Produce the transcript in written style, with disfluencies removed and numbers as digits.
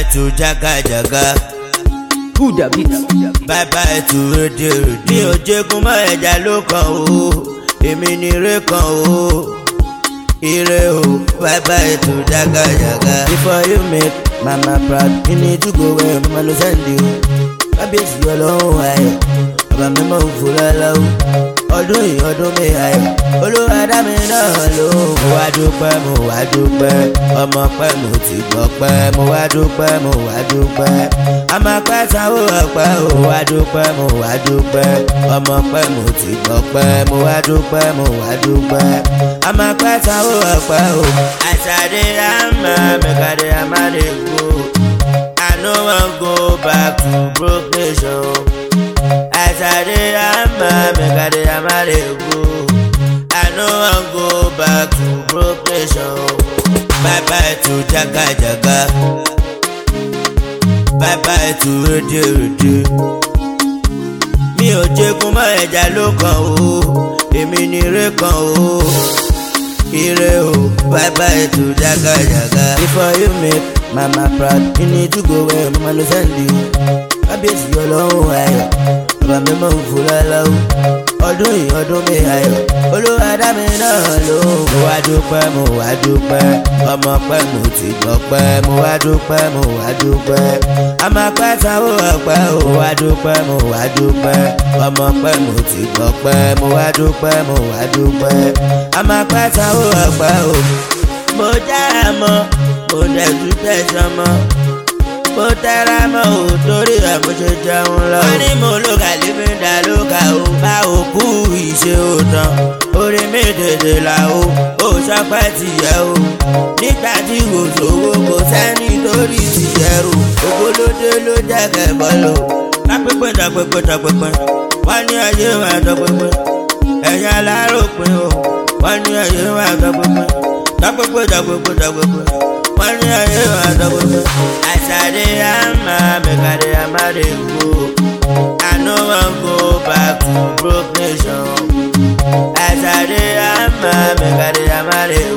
to Jaga Jaga. Who da beat? Bye bye to Rede Rede. Mi ò jẹ́gun mọ́ ẹja ló kàn o, èmi ni ire kan o. Ire o, bye bye to Jaga Jaga. Before you make mama proud, you need to go where mama no send you. Kábíyèsí ọlọ́run ayọ̀, bàbá mi mọ̀ ń fura lọ́wọ́. Ọdún yìí ọdún mi ayọ̀, Olúwa dá mi náà lóhùn. Mo wá dúpẹ́, mo wá dúpẹ́, ọmọ pẹ́ mo ti gbọ́ pẹ́. Mo wá dúpẹ́, mo wá dúpẹ́, ọmọ pẹ́ sanwó ọpẹ́. Mo wá dúpẹ́, mo wá dúpẹ́, ọmọ pẹ́ mo ti gbọ́ pẹ́. Mo wá dúpẹ́, mo wá dúpẹ́, ọmọ pẹ́ sanwó ọpẹ́. Àṣàdé àmà mẹ́kàdé àmàdé kú. I no wan go back to broke nation. As I dey hammer, make I dey hammer dey go. I no wan go back to broke nation. Bye bye to Jaga Jaga. Bye bye to Rede Rede. Mi ò jẹ́gun mọ́ ẹja ló kàn o, èmi ni ire kan o. Ire o, bye bye to Jaga Jaga. Before you make mama proud, you need to go where mama no send you. Kábíyèsí ọlọ́run ayọ̀, bàbá mi mọ̀ ń fura lọ́wọ́. Ọdún yìí ọdún mi ayọ̀, Olúwa dá mi náà lóhùn. Mo wá dúpẹ́, mo wá dúpẹ́, ọmọ pẹ́ mo ti gbọ́ pẹ́. Mo wá dúpẹ́, mo wá dúpẹ́, ọmọ pẹ́ sanwó ọpẹ́. Mo wá dúpẹ́, mo wá dúpẹ́, ọmọ pẹ́ mo ti gbọ́ pẹ́. Mo wá dúpẹ́, mo wá dúpẹ́, ọmọ pẹ́ sanwó ọpẹ́. Mo jára mọ́, mo dẹ̀ tún tẹ̀sán mọ́. Mo tẹ́ra mọ́ ò torí ẹ̀ mo ṣe jẹun lọ. Wọ́n ní mo ló kà lé mi dá ló kà ó. Bá òkú ìṣe ò tán, orí mi tètè là ó. Ó sọpẹ́ tìyẹ́ o, nígbà tí kò sówó kò sẹ́ni torí tìyẹ́ o. Ògbólódé ló jẹ́ kẹ̀bọ́ lò. Lápẹ́pẹ́ dọ̀pẹ́pẹ́ dọ̀pẹ́pẹ́, wọ́n ní ayé wa dọ̀pẹ́pẹ́. Ẹ̀yà aláròpin o, wọ́n ní ayé wa dọ̀pẹ́pẹ́. Dọ̀pẹ́pẹ́ dọ̀pẹ́pẹ́ dọ̀pẹ́pẹ́, wọ́n ní ayé wa dọ̀pẹ́pẹ́. Àṣàdé àmà mẹ́kàdé àmàdé kú. I no wan go back to broke nation. Àṣàdé àmà mẹ́kàdé àmàdé kú.